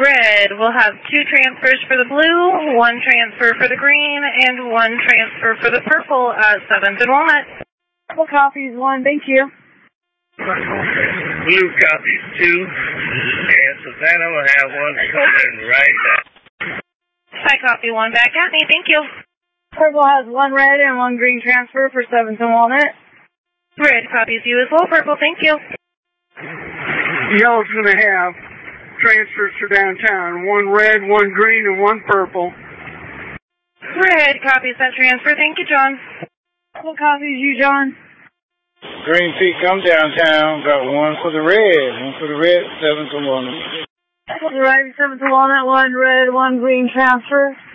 Red will have 2 transfers for the blue, 1 transfer for the green, and 1 transfer for the purple at 7th and Walnut. Purple copies 1, thank you. Blue copies 2, and Savannah will have 1 coming right now. I copy 1 back at me, thank you. Purple has 1 red and 1 green transfer for 7th and Walnut. Red copies you as well, Purple, thank you. Yellow's going to have transfers for downtown, 1 red, 1 green, and 1 purple. Red copies that transfer, thank you, John. Purple copies you, John. Green Peak, come downtown. Got 1 for the red. 1 for the red, 7th and Walnut. Purple arriving 7th and Walnut, 1 red, 1 green transfer.